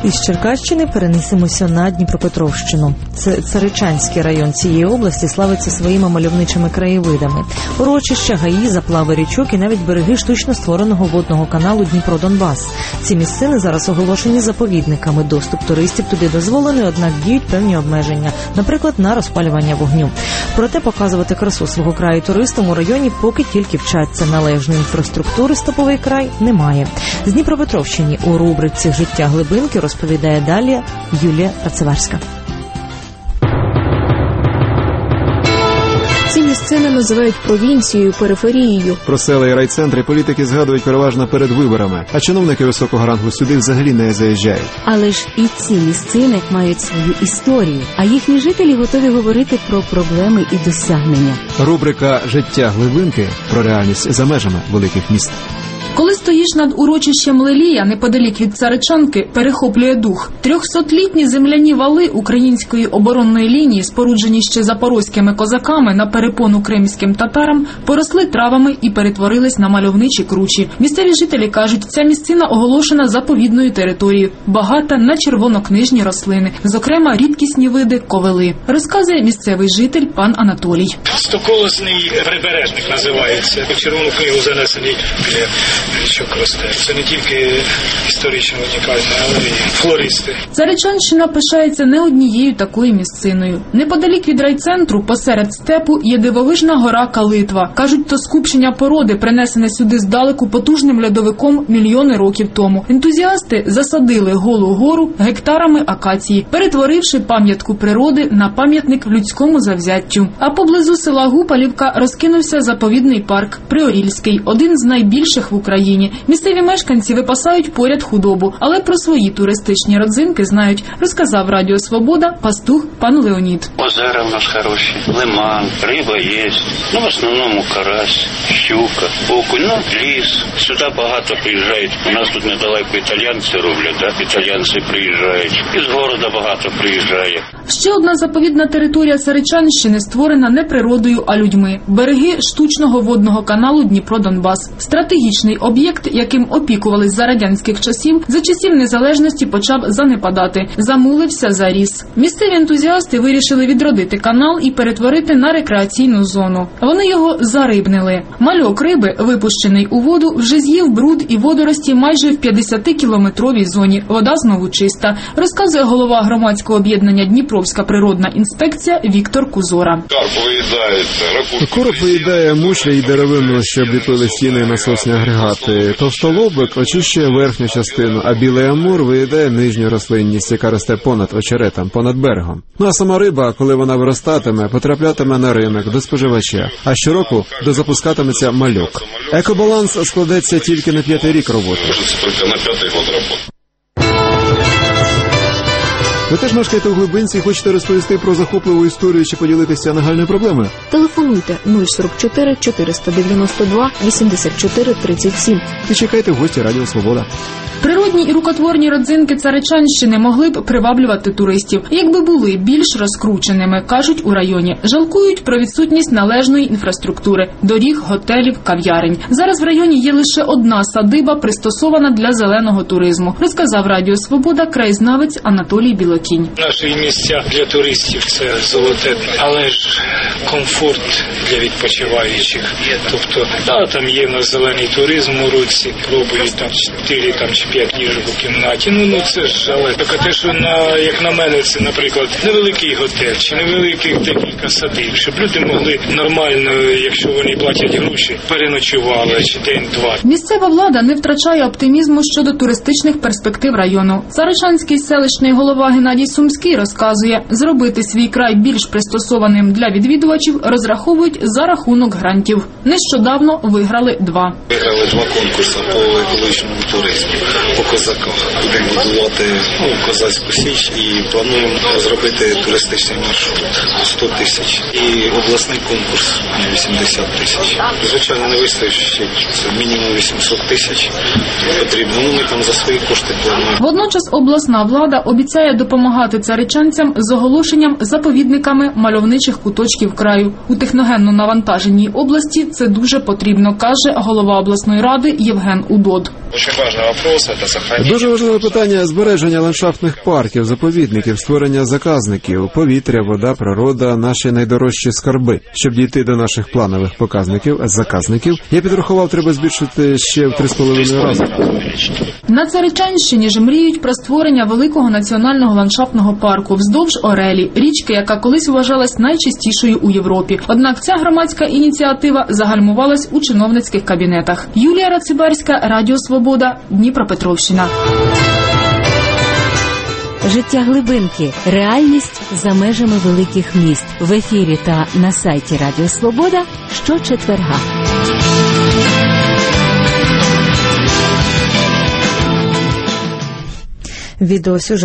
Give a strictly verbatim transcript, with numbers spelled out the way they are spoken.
Із Черкащини перенесемося на Дніпропетровщину. Це Царичанський район цієї області славиться своїми мальовничими краєвидами. Урочища, гаї, заплави річок і навіть береги штучно створеного водного каналу Дніпро-Донбас. Ці місцини зараз оголошені заповідниками. Доступ туристів туди дозволений, однак діють певні обмеження, наприклад, на розпалювання вогню. Проте показувати красу свого краю туристам у районі поки тільки вчаться. Належної інфраструктури степовий край немає. З Дніпропетровщини у рубриці «Життя глибинки» розповідає далі Юлія Рацеварська. Ці місцини називають провінцією, периферією. Про села і райцентри політики згадують переважно перед виборами, а чиновники високого рангу сюди взагалі не заїжджають. Але ж і ці місцини мають свою історію, а їхні жителі готові говорити про проблеми і досягнення. Рубрика «Життя глибинки» про реальність за межами великих міст. Коли стоїш над урочищем Лелія, неподалік від Царичанки, перехоплює дух. Трьохсотлітні земляні вали української оборонної лінії, споруджені ще запорозькими козаками на перепону кримським татарам, поросли травами і перетворились на мальовничі кручі. Місцеві жителі кажуть, ця місцина оголошена заповідною територією, багата на червонокнижні рослини, зокрема рідкісні види ковили. Розказує місцевий житель пан Анатолій. Стоколосний прибережник називається. У червону книгу занесений річок росте. Це не тільки історично унікальне, але й флористи. Царичанщина пишається не однією такою місциною. Неподалік від райцентру, посеред степу, є дивовижна гора Калитва. Кажуть, то скупчення породи, принесене сюди здалеку потужним льодовиком мільйони років тому. Ентузіасти засадили голу гору гектарами акації, перетворивши пам'ятку природи на пам'ятник людському завзяттю. А поблизу села Гупалівка розкинувся заповідний парк Приорільський, один з найбільших в Україні. Місцеві мешканці випасають поряд худобу, але про свої туристичні родзинки знають, розказав Радіо Свобода пастух пан Леонід. Озера в нас хороші, лиман, риба є, ну в основному карась, щука, окунь, ну ліс. Сюди багато приїжджають. У нас тут недалеко італійці роблять, да? Італійці приїжджають. Із города багато приїжджає. Ще одна заповідна територія Царичанщини створена не природою, а людьми. Береги штучного водного каналу Дніпро-Донбас. Стратегічний об'єкт, яким опікувались за радянських часів, за часів незалежності почав занепадати. Замулився, заріс. Місцеві ентузіасти вирішили відродити канал і перетворити на рекреаційну зону. Вони його зарибнили. Мальок риби, випущений у воду, вже з'їв бруд і водорості майже в п'ятдесятикілометровій зоні. Вода знову чиста, розказує голова громадського об'єднання «Дніпровська природна інспекція» Віктор Кузора. Карп виїдає, Короб виїдає мушлі і деревину, щоб ліпили стіни і насосні агрегати. Товстолобик очищує верхню частину, а білий амур виїдає нижню рослинність, яка росте понад очеретом, понад берегом. Ну а сама риба, коли вона виростатиме, потраплятиме на ринок, до споживача. А щороку дозапускатиметься мальок. Екобаланс складеться тільки на п'ятий рік роботи. на п'ятий год роботи. Ви теж мешкаєте у глибинці і хочете розповісти про захопливу історію чи поділитися нагальною проблемою? Телефонуйте нуль сорок чотири чотириста дев'яносто два вісімдесят чотири тридцять сім. І чекайте в гості Радіо Свобода. Природні і рукотворні родзинки Царичанщини могли б приваблювати туристів, якби були більш розкрученими, кажуть у районі. Жалкують про відсутність належної інфраструктури – доріг, готелів, кав'ярень. Зараз в районі є лише одна садиба, пристосована для зеленого туризму, розказав Радіо Свобода краєзнавець Анатолій Білокінь. Наші місця для туристів – це золоте, але ж комфорт для відпочиваючих. Тобто, да, там є на зелений туризм у році, пробують там чотири там, чи п'ять ніжок у кімнаті. Ну, ну це ж, але таке те, що на, як на мене, це, наприклад, невеликий готель чи невеликих декілька садиб, щоб люди могли нормально, якщо вони платять гроші, переночували чи день-два. Місцева влада не втрачає оптимізму щодо туристичних перспектив району. Царичанський селищний голова Геннадій Сумський розказує, зробити свій край більш пристосованим для відвідувачів розраховують за рахунок грантів. Нещодавно виграли два. Виграли два конкурси по екологічному туризму, по козаках. Будемо будувати ну, козацьку січ і плануємо зробити туристичний маршрут сто тисяч. І обласний конкурс вісімдесят тисяч. Звичайно, не вистачить, це мінімум вісімсот тисяч потрібно. Ну, ми там за свої кошти плануємо. Водночас обласна влада обіцяє допомагати царичанцям з оголошенням заповідниками мальовничих куточків краю. У техногенно навантаженій області це дуже потрібно, каже голова обласної ради Євген Удод. Очень важный вопрос – это сохранення. Дуже важливе питання збереження ландшафтних парків, заповідників, створення заказників, повітря, вода, природа, наші найдорожчі скарби. Щоб дійти до наших планових показників, заказників, я підрахував, треба збільшити ще в три з половиною рази. На Царичанщині ж мріють про створення великого національного ландшафтного парку вздовж Орелі, річки, яка колись вважалась найчистішою у Європі. Однак ця громадська ініціатива загальмувалась у чиновницьких кабінетах. Юлія Рацибарська, Радіо Свобода, Дніпропетровщина. Життя глибинки. Реальність за межами великих міст. В ефірі та на сайті Радіо Свобода щочетверга. Відеосюжет